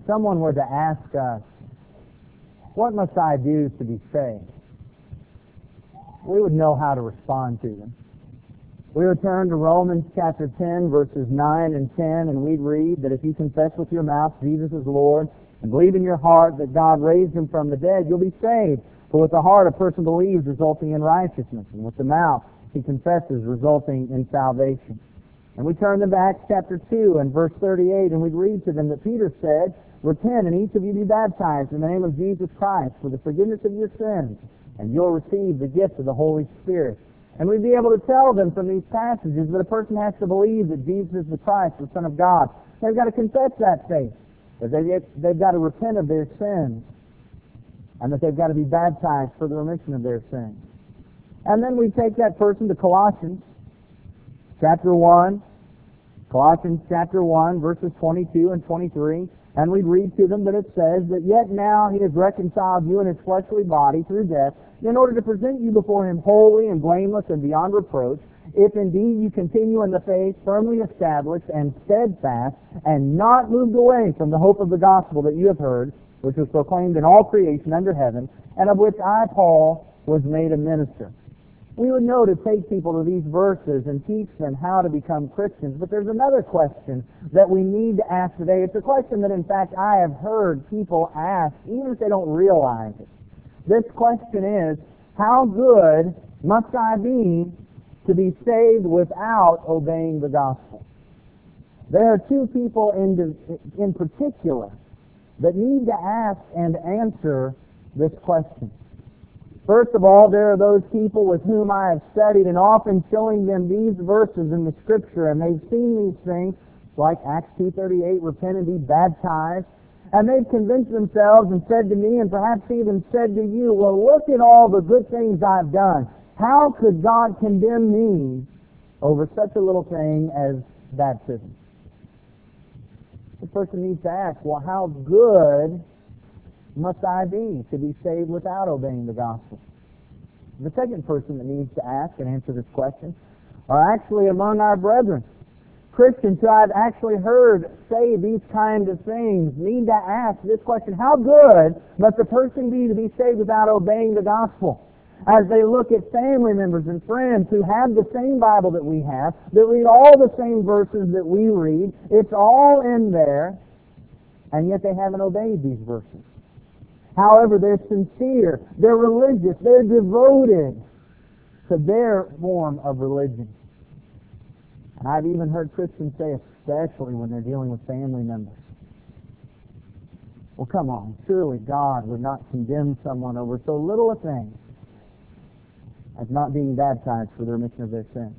someone were to ask us, what must I do to be saved? We would know how to respond to them. We would turn to Romans chapter 10, verses 9 and 10, and we'd read that if you confess with your mouth Jesus is Lord and believe in your heart that God raised him from the dead, you'll be saved. For with the heart a person believes, resulting in righteousness, and with the mouth he confesses, resulting in salvation. And we turn to Acts chapter 2 and verse 38, and we'd read to them that Peter said, repent, and each of you be baptized in the name of Jesus Christ for the forgiveness of your sins, and you'll receive the gift of the Holy Spirit. And we'd be able to tell them from these passages that a person has to believe that Jesus is the Christ, the Son of God. They've got to confess that faith, that they've got to repent of their sins, and that they've got to be baptized for the remission of their sins. And then we take that person to Colossians chapter 1, Colossians chapter 1, verses 22 and 23, and we'd read to them that it says that yet now he has reconciled you in his fleshly body through death, in order to present you before him holy and blameless and beyond reproach, if indeed you continue in the faith, firmly established and steadfast, and not moved away from the hope of the gospel that you have heard, which was proclaimed in all creation under heaven, and of which I, Paul, was made a minister. We would know to take people to these verses and teach them how to become Christians. But there's another question that we need to ask today. It's a question that, in fact, I have heard people ask, even if they don't realize it. This question is, how good must I be to be saved without obeying the gospel? There are two people in particular that need to ask and answer this question. First of all, there are those people with whom I have studied and often showing them these verses in the Scripture, and they've seen these things, like Acts 2:38, repent and be baptized, and they've convinced themselves and said to me, and perhaps even said to you, well, look at all the good things I've done. How could God condemn me over such a little thing as baptism? The person needs to ask, well, how good must I be to be saved without obeying the gospel? The second person that needs to ask and answer this question are actually among our brethren. Christians who I've actually heard say these kinds of things need to ask this question, how good must a person be to be saved without obeying the gospel? As they look at family members and friends who have the same Bible that we have, that read all the same verses that we read, it's all in there, and yet they haven't obeyed these verses. However, they're sincere, they're religious, they're devoted to their form of religion. And I've even heard Christians say, especially when they're dealing with family members, well, come on, surely God would not condemn someone over so little a thing as not being baptized for the remission of their sins.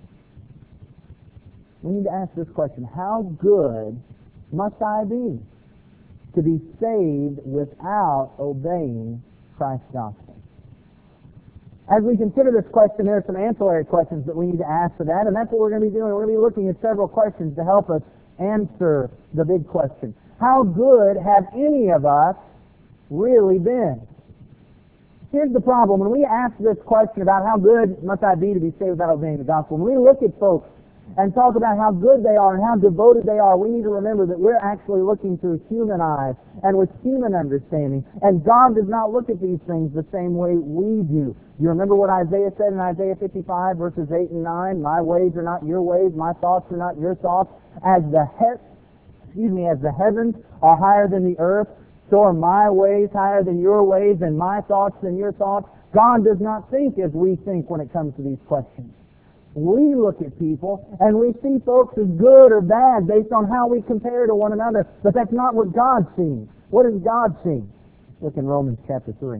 We need to ask this question, how good must I be to be saved without obeying Christ's gospel? As we consider this question, there are some ancillary questions that we need to ask for that, and that's what we're going to be doing. We're going to be looking at several questions to help us answer the big question. How good have any of us really been? Here's the problem. When we ask this question about how good must I be to be saved without obeying the gospel, when we look at folks and talk about how good they are and how devoted they are, we need to remember that we're actually looking through human eyes and with human understanding. And God does not look at these things the same way we do. You remember what Isaiah said in Isaiah 55, verses 8 and 9? My ways are not your ways, my thoughts are not your thoughts. As the heavens are higher than the earth, so are my ways higher than your ways, and my thoughts than your thoughts. God does not think as we think when it comes to these questions. We look at people and we see folks as good or bad based on how we compare to one another, but that's not what God sees. What does God see? Look in Romans chapter 3.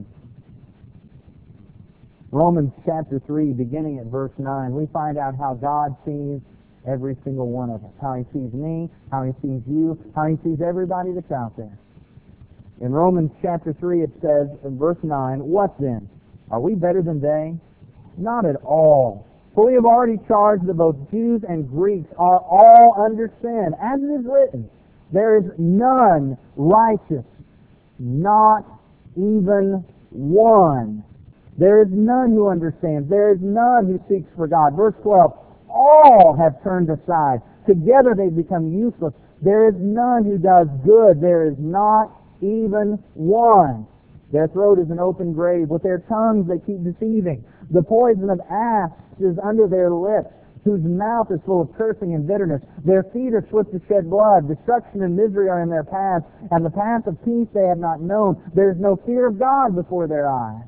Romans chapter 3, beginning at verse 9, we find out how God sees every single one of us. How He sees me, how He sees you, how He sees everybody that's out there. In Romans chapter 3 it says, in verse 9, what then? Are we better than they? Not at all. For we have already charged that both Jews and Greeks are all under sin. As it is written, there is none righteous, not even one. There is none who understands. There is none who seeks for God. Verse 12, all have turned aside. Together they've become useless. There is none who does good. There is not even one. Their throat is an open grave. With their tongues they keep deceiving. The poison of asps is under their lips, whose mouth is full of cursing and bitterness. Their feet are swift to shed blood. Destruction and misery are in their paths, and the path of peace they have not known. There is no fear of God before their eyes.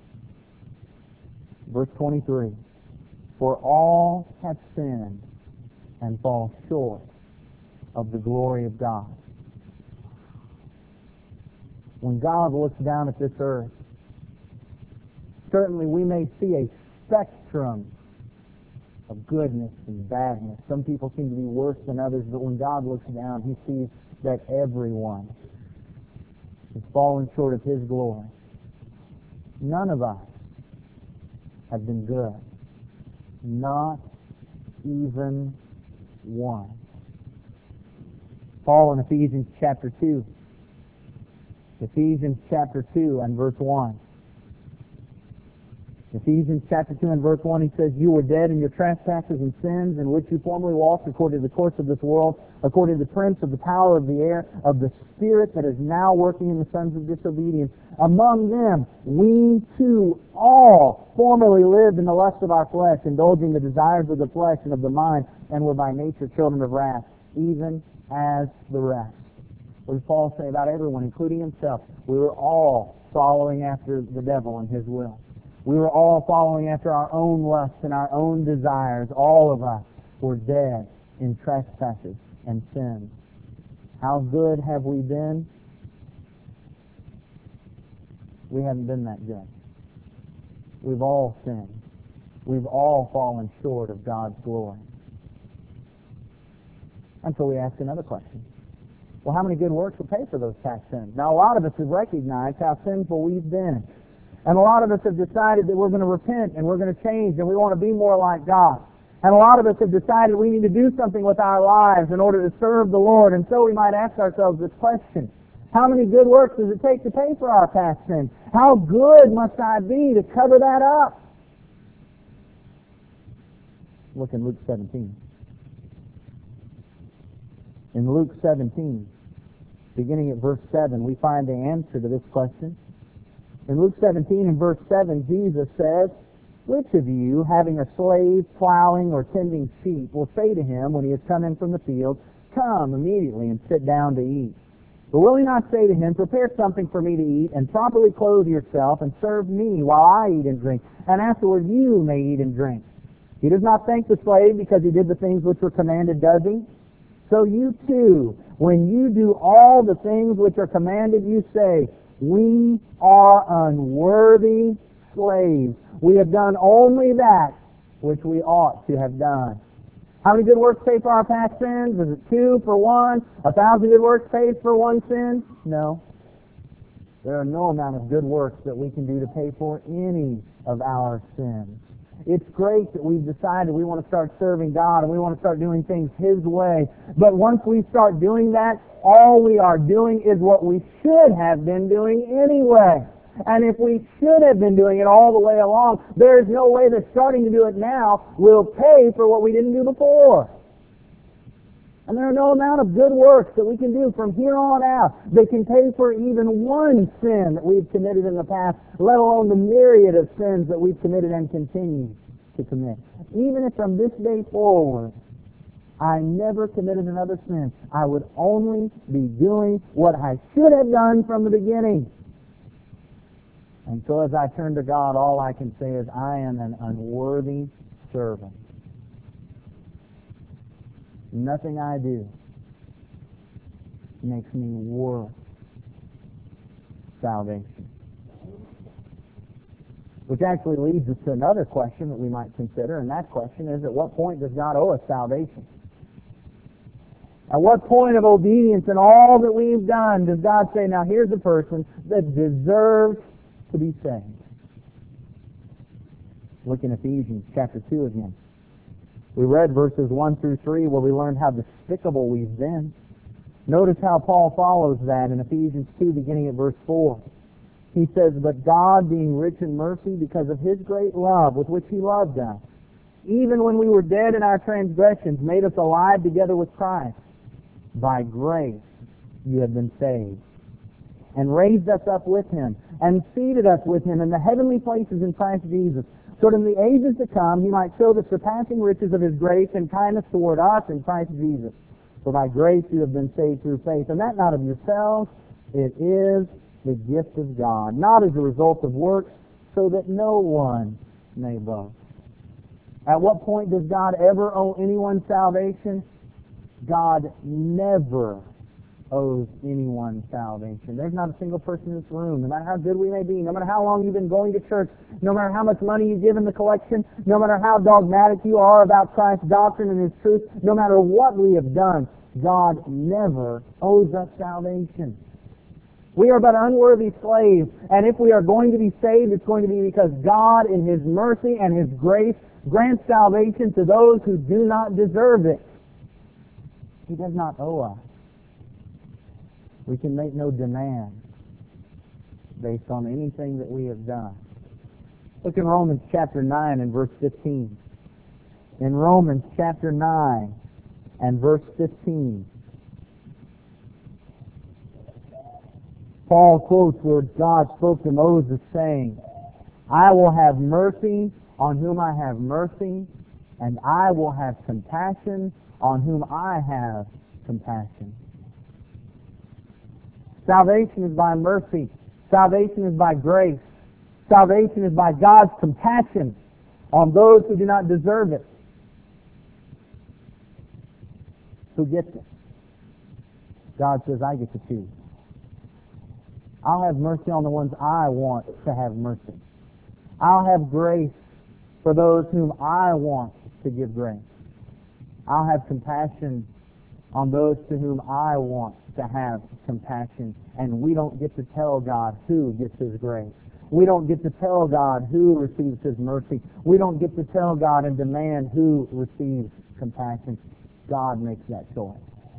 Verse 23. For all have sinned and fall short of the glory of God. When God looks down at this earth, certainly we may see a spectrum of goodness and badness. Some people seem to be worse than others, but when God looks down, He sees that everyone has fallen short of His glory. None of us have been good. Not even one. Paul in Ephesians chapter 2. Ephesians chapter 2 and verse 1. Ephesians chapter 2 and verse 1, he says, You were dead in your trespasses and sins, in which you formerly walked according to the course of this world, according to the prince of the power of the air, of the spirit that is now working in the sons of disobedience. Among them, we too all formerly lived in the lust of our flesh, indulging the desires of the flesh and of the mind, and were by nature children of wrath, even as the rest. What does Paul say about everyone, including himself? We were all following after the devil and his will. We were all following after our own lusts and our own desires. All of us were dead in trespasses and sins. How good have we been? We haven't been that good. We've all sinned. We've all fallen short of God's glory. And so we ask another question. Well, how many good works will pay for those past sins? Now, a lot of us have recognized how sinful we've been. And a lot of us have decided that we're going to repent and we're going to change and we want to be more like God. And a lot of us have decided we need to do something with our lives in order to serve the Lord. And so we might ask ourselves this question. How many good works does it take to pay for our past sins? How good must I be to cover that up? Look in Luke 17. In Luke 17, beginning at verse 7, we find the answer to this question. In Luke 17 and verse 7, Jesus says, Which of you, having a slave plowing or tending sheep, will say to him when he has come in from the field, Come immediately and sit down to eat? But will he not say to him, Prepare something for me to eat, and properly clothe yourself, and serve me while I eat and drink, and afterward you may eat and drink? He does not thank the slave because he did the things which were commanded, does he? So you too, when you do all the things which are commanded, you say, We are unworthy slaves. We have done only that which we ought to have done. How many good works pay for our past sins? Is it 2 for 1? 1,000 good works paid for 1 sin? No. There are no amount of good works that we can do to pay for any of our sins. It's great that we've decided we want to start serving God and we want to start doing things His way. But once we start doing that, all we are doing is what we should have been doing anyway. And if we should have been doing it all the way along, there is no way that starting to do it now will pay for what we didn't do before. And there are no amount of good works that we can do from here on out that can pay for even one sin that we've committed in the past, let alone the myriad of sins that we've committed and continue to commit. Even if from this day forward I never committed another sin, I would only be doing what I should have done from the beginning. And so as I turn to God, all I can say is, I am an unworthy servant. Nothing I do makes me worth salvation. Which actually leads us to another question that we might consider, and that question is, at what point does God owe us salvation? At what point of obedience in all that we've done does God say, now here's a person that deserves to be saved? Look in Ephesians chapter 2 again. We read verses 1 through 3 where we learned how despicable we've been. Notice how Paul follows that in Ephesians 2 beginning at verse 4. He says, But God, being rich in mercy, because of His great love with which He loved us, even when we were dead in our transgressions, made us alive together with Christ. by grace you have been saved, and raised us up with Him, and seated us with Him in the heavenly places in Christ Jesus, so that in the ages to come He might show the surpassing riches of His grace and kindness toward us in Christ Jesus. For by grace you have been saved through faith, and that not of yourselves, it is the gift of God, not as a result of works, so that no one may boast. At what point does God ever owe anyone salvation? God never owes anyone salvation. There's not a single person in this room, no matter how good we may be, no matter how long you've been going to church, no matter how much money you give in the collection, no matter how dogmatic you are about Christ's doctrine and His truth, no matter what we have done, God never owes us salvation. We are but unworthy slaves, and if we are going to be saved, it's going to be because God, in His mercy and His grace, grants salvation to those who do not deserve it. He does not owe us. We can make no demand based on anything that we have done. Look in Romans chapter 9 and verse 15. In Romans chapter 9 and verse 15, Paul quotes where God spoke to Moses saying, I will have mercy on whom I have mercy, and I will have compassion on whom I have compassion. Salvation is by mercy. Salvation is by grace. Salvation is by God's compassion on those who do not deserve it. Who gets it? God says, I get to choose. I'll have mercy on the ones I want to have mercy. I'll have grace for those whom I want to give grace. I'll have compassion on those to whom I want to have compassion. And we don't get to tell God who gets His grace. We don't get to tell God who receives His mercy. We don't get to tell God and demand who receives compassion. God makes that choice.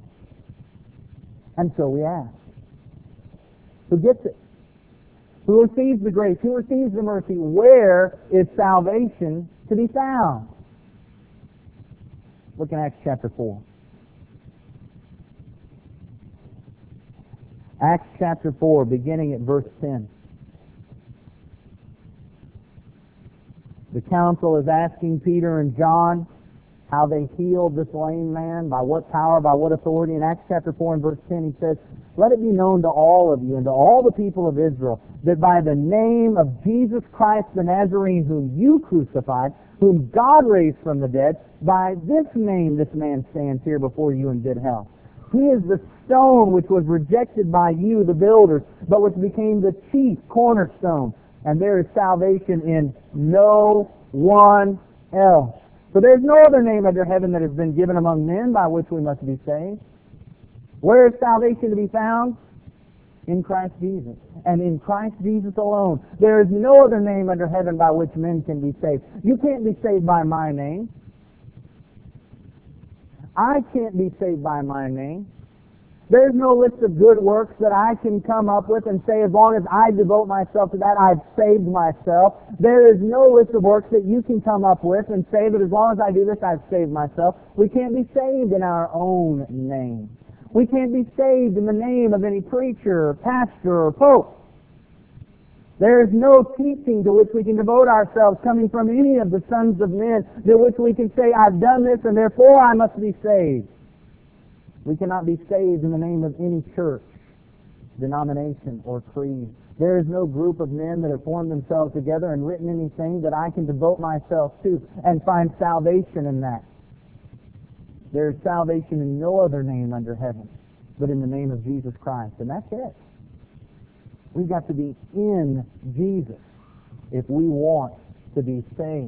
And so we ask, who gets it? Who receives the grace? Who receives the mercy? Where is salvation to be found? Look in Acts chapter 4. Acts chapter 4, beginning at verse 10. The council is asking Peter and John how they healed this lame man, by what power, by what authority. In Acts chapter 4 and verse 10 he says, let it be known to all of you and to all the people of Israel that by the name of Jesus Christ the Nazarene, whom you crucified, whom God raised from the dead, by this name this man stands here before you in good health. He is the stone which was rejected by you, the builders, but which became the chief cornerstone. And there is salvation in no one else. For there is no other name under heaven that has been given among men by which we must be saved. Where is salvation to be found? In Christ Jesus. And in Christ Jesus alone. There is no other name under heaven by which men can be saved. You can't be saved by my name. I can't be saved by my name. There's no list of good works that I can come up with and say, as long as I devote myself to that, I've saved myself. There is no list of works that you can come up with and say that as long as I do this, I've saved myself. We can't be saved in our own name. We can't be saved in the name of any preacher, or pastor, or pope. There is no teaching to which we can devote ourselves coming from any of the sons of men to which we can say, I've done this and therefore I must be saved. We cannot be saved in the name of any church, denomination, or creed. There is no group of men that have formed themselves together and written anything that I can devote myself to and find salvation in that. There is salvation in no other name under heaven but in the name of Jesus Christ. And that's it. We've got to be in Jesus if we want to be saved.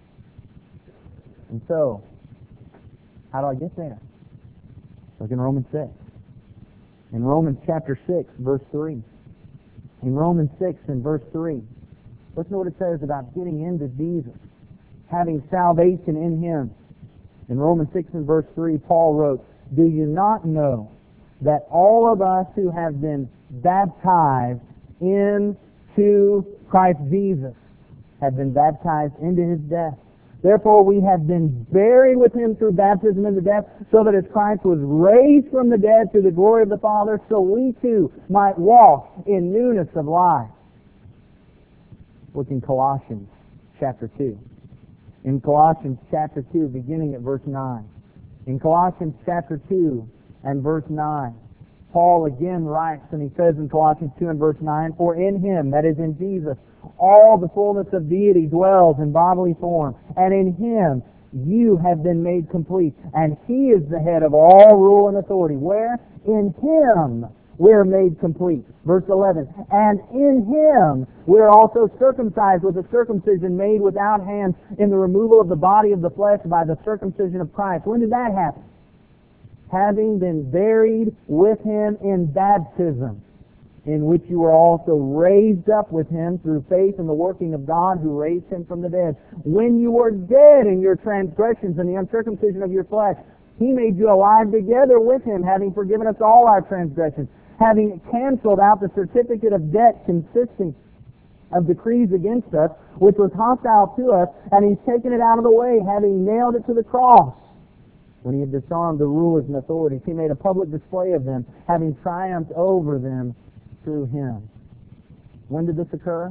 And so, how do I get there? Look in Romans 6. In Romans chapter 6, verse 3. In Romans 6 and verse 3. Listen to what it says about getting into Jesus. Having salvation in Him. In Romans 6 and verse 3, Paul wrote, do you not know that all of us who have been baptized into Christ Jesus have been baptized into His death? Therefore we have been buried with him through baptism into death, so that as Christ was raised from the dead through the glory of the Father, so we too might walk in newness of life. Look in Colossians chapter 2. In Colossians chapter 2, beginning at verse 9. In Colossians chapter 2 and verse 9, Paul again writes, and he says in Colossians 2 and verse 9, "For in him," that is in Jesus, "all the fullness of deity dwells in bodily form, and in him you have been made complete, and he is the head of all rule and authority." Where? In him we're made complete. Verse 11, "And in him we're also circumcised with a circumcision made without hands, in the removal of the body of the flesh by the circumcision of Christ." When did that happen? "Having been buried with him in baptism, in which you were also raised up with him through faith in the working of God who raised him from the dead. When you were dead in your transgressions and the uncircumcision of your flesh, he made you alive together with him, having forgiven us all our transgressions, having canceled out the certificate of debt consisting of decrees against us, which was hostile to us, and he's taken it out of the way, having nailed it to the cross. When he had disarmed the rulers and authorities, he made a public display of them, having triumphed over them through him." When did this occur?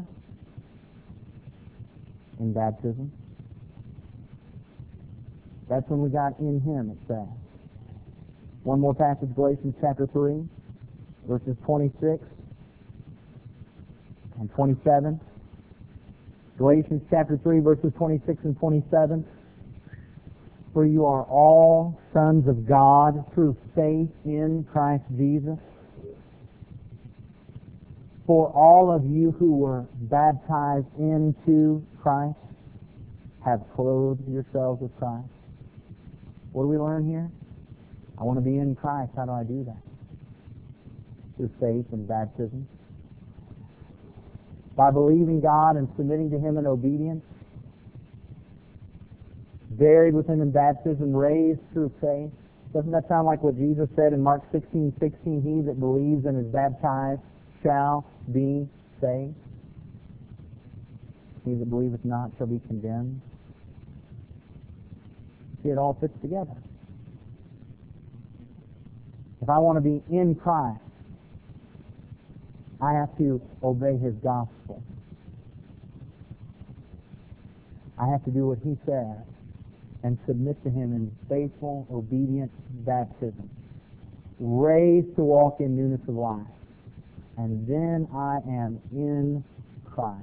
In baptism. That's when we got in him, it says. One more passage, Galatians chapter 3, verses 26 and 27. Galatians chapter 3, verses 26 and 27. "For you are all sons of God through faith in Christ Jesus. For all of you who were baptized into Christ have clothed yourselves with Christ." What do we learn here? I want to be in Christ. How do I do that? Through faith and baptism. By believing God and submitting to him in obedience. Buried with him in baptism, raised through faith. Doesn't that sound like what Jesus said in Mark 16:16? "He that believes and is baptized shall be saved. He that believeth not shall be condemned." See, it all fits together. If I want to be in Christ, I have to obey his gospel. I have to do what he says and submit to him in faithful, obedient baptism. Raised to walk in newness of life. And then I am in Christ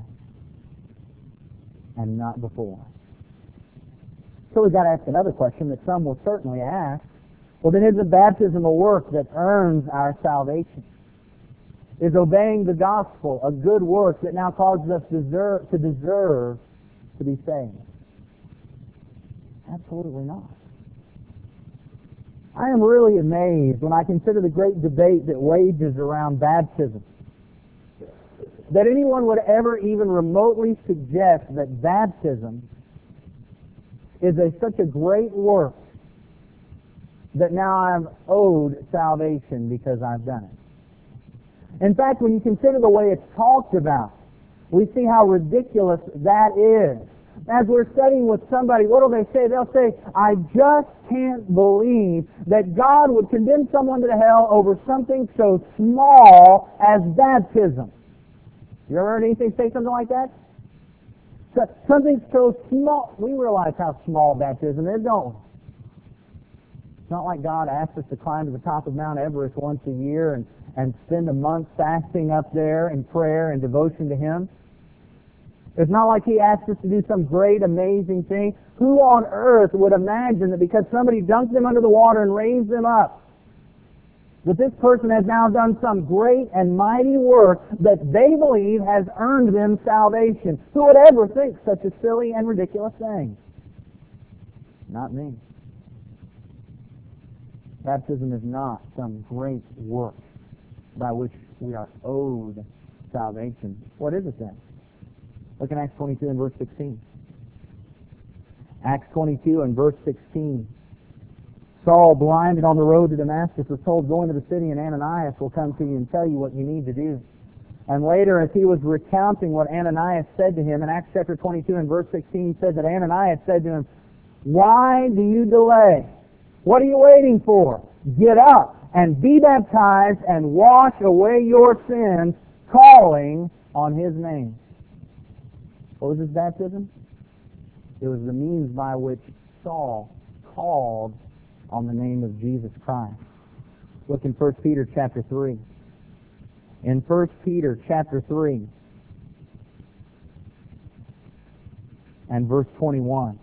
and not before. So we've got to ask another question that some will certainly ask. Well, then isn't baptism a work that earns our salvation? Is obeying the gospel a good work that now causes us to deserve to be saved? Absolutely not. I am really amazed when I consider the great debate that wages around baptism, that anyone would ever even remotely suggest that baptism is such a great work that now I'm owed salvation because I've done it. In fact, when you consider the way it's talked about, we see how ridiculous that is. As we're studying with somebody, what do they say? They'll say, "I just can't believe that God would condemn someone to hell over something so small as baptism." You ever heard anything say something like that? Something so small. We realize how small baptism is, don't we? It's not like God asks us to climb to the top of Mount Everest once a year and spend a month fasting up there in prayer and devotion to him. It's not like he asks us to do some great, amazing thing. Who on earth would imagine that because somebody dunked them under the water and raised them up, that this person has now done some great and mighty work that they believe has earned them salvation? Who would ever think such a silly and ridiculous thing? Not me. Baptism is not some great work by which we are owed salvation. What is it then? Look in Acts 22 and verse 16. Acts 22 and verse 16. Saul, blinded on the road to Damascus, was told, "Go into the city and Ananias will come to you and tell you what you need to do." And later, as he was recounting what Ananias said to him, in Acts chapter 22 and verse 16 said that Ananias said to him, "Why do you delay? What are you waiting for? Get up and be baptized and wash away your sins, calling on his name." What was his baptism? It was the means by which Saul called on the name of Jesus Christ. Look in 1 Peter chapter 3. In 1 Peter chapter 3 and verse 21.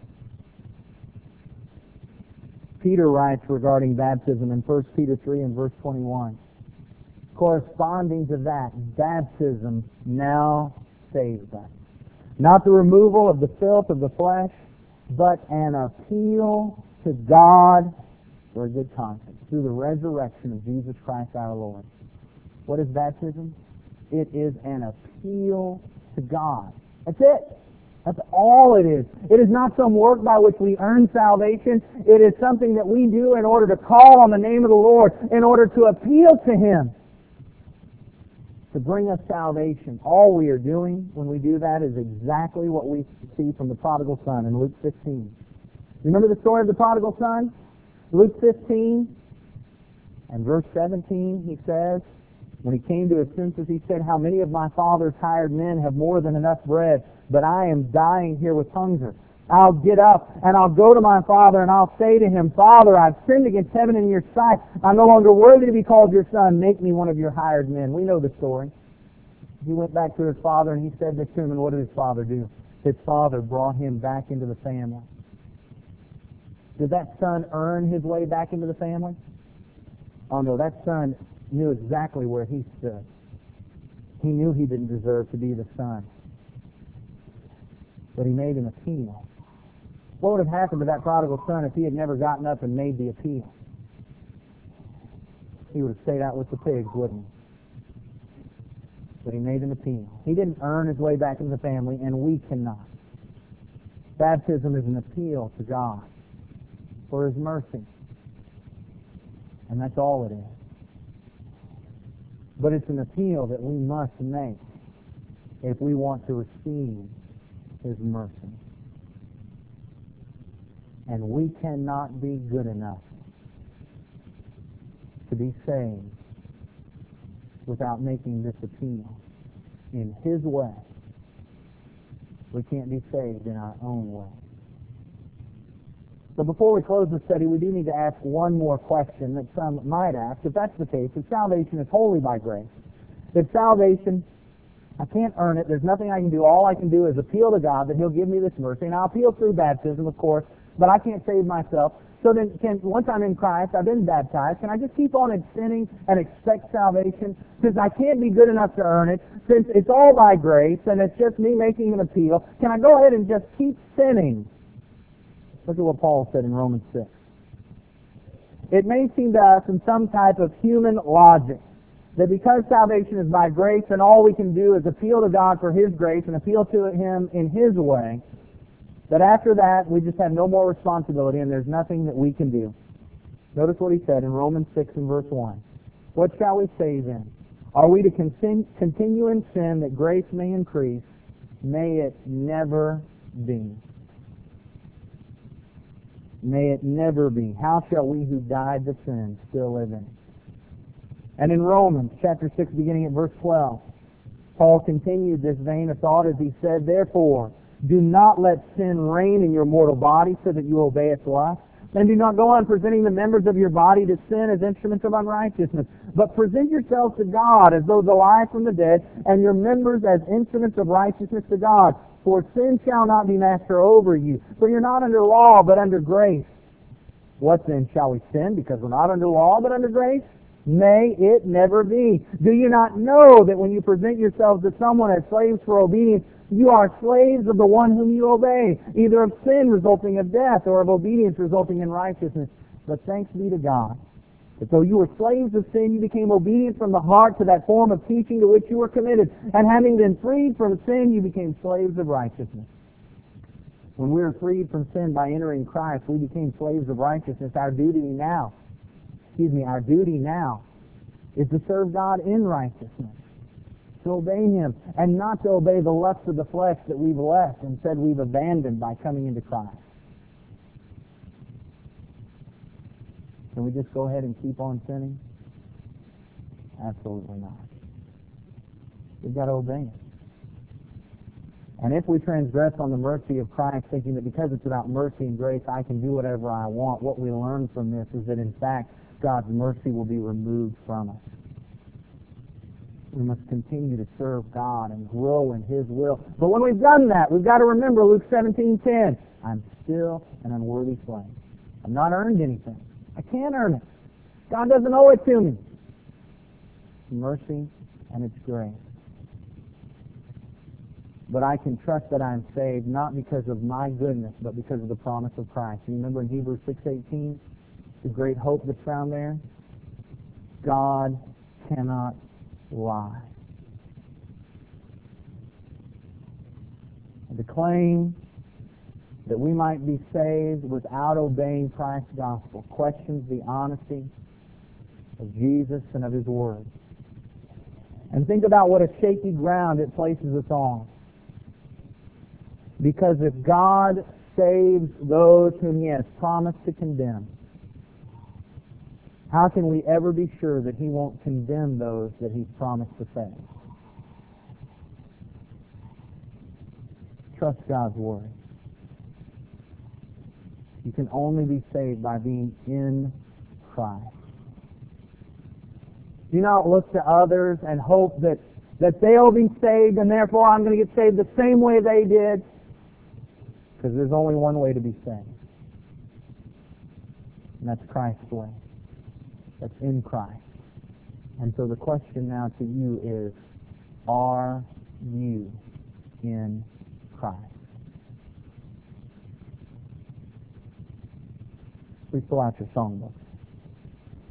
Peter writes regarding baptism in 1 Peter 3 and verse 21. Corresponding to that, baptism now saves us. Not the removal of the filth of the flesh, but an appeal to God for a good conscience through the resurrection of Jesus Christ our Lord. What is baptism? It is an appeal to God. That's it. That's all it is. It is not some work by which we earn salvation. It is something that we do in order to call on the name of the Lord, in order to appeal to Him to bring us salvation. All we are doing when we do that is exactly what we see from the prodigal son in Luke 15. Remember the story of the prodigal son? Luke 15 and verse 17, he says, when he came to his senses, he said, "How many of my father's hired men have more than enough bread, but I am dying here with hunger. I'll get up and I'll go to my father and I'll say to him, Father, I've sinned against heaven and your sight. I'm no longer worthy to be called your son. Make me one of your hired men." We know the story. He went back to his father and he said this to him, and what did his father do? His father brought him back into the family. Did that son earn his way back into the family? Oh no, that son knew exactly where he stood. He knew he didn't deserve to be the son. But he made an appeal. What would have happened to that prodigal son if he had never gotten up and made the appeal? He would have stayed out with the pigs, wouldn't he? But he made an appeal. He didn't earn his way back into the family, and we cannot. Baptism is an appeal to God for His mercy. And that's all it is. But it's an appeal that we must make if we want to receive His mercy. And we cannot be good enough to be saved without making this appeal in His way. We can't be saved in our own way. So before we close the study, we do need to ask one more question that some might ask. If that's the case, if salvation is wholly by grace, if salvation, I can't earn it, there's nothing I can do, all I can do is appeal to God that He'll give me this mercy, and I'll appeal through baptism, of course, but I can't save myself. So then, once I'm in Christ, I've been baptized, can I just keep on sinning and expect salvation? Since I can't be good enough to earn it, since it's all by grace, and it's just me making an appeal, can I go ahead and just keep sinning? Look at what Paul said in Romans 6. It may seem to us in some type of human logic that because salvation is by grace and all we can do is appeal to God for His grace and appeal to Him in His way, that after that we just have no more responsibility and there's nothing that we can do. Notice what he said in Romans 6 and verse 1. What shall we say then? Are we to continue in sin that grace may increase? May it never be. May it never be. How shall we who died to sin still live in it? And in Romans chapter 6, beginning at verse 12, Paul continued this vein of thought as he said, "Therefore, do not let sin reign in your mortal body so that you obey its lust. And do not go on presenting the members of your body to sin as instruments of unrighteousness, but present yourselves to God as those alive from the dead, and your members as instruments of righteousness to God. For sin shall not be master over you. For you're not under law, but under grace. What then? Shall we sin because we're not under law, but under grace? May it never be. Do you not know that when you present yourselves to someone as slaves for obedience, you are slaves of the one whom you obey, either of sin resulting of death or of obedience resulting in righteousness? But thanks be to God, that though you were slaves of sin, you became obedient from the heart to that form of teaching to which you were committed. And having been freed from sin, you became slaves of righteousness." When we were freed from sin by entering Christ, we became slaves of righteousness. Our duty now is to serve God in righteousness. to obey Him, and not to obey the lusts of the flesh that we've left and said we've abandoned by coming into Christ. Can we just go ahead and keep on sinning? Absolutely not. We've got to obey Him. And if we transgress on the mercy of Christ, thinking that because it's about mercy and grace, I can do whatever I want, what we learn from this is that, in fact, God's mercy will be removed from us. We must continue to serve God and grow in His will. But when we've done that, we've got to remember Luke 17:10. I'm still an unworthy slave. I've not earned anything. I can't earn it. God doesn't owe it to me. It's mercy and it's grace. But I can trust that I'm saved not because of my goodness, but because of the promise of Christ. You remember in Hebrews 6:18, the great hope that's found there? God cannot lie. And the claim that we might be saved without obeying Christ's gospel questions the honesty of Jesus and of His Word. And think about what a shaky ground it places us on. Because if God saves those whom He has promised to condemn, how can we ever be sure that He won't condemn those that He's promised to save? Trust God's Word. You can only be saved by being in Christ. Do not look to others and hope that they'll be saved and therefore I'm going to get saved the same way they did. Because there's only one way to be saved. And that's Christ's way. That's in Christ. And so the question now to you is, are you in Christ? Please pull out your songbook.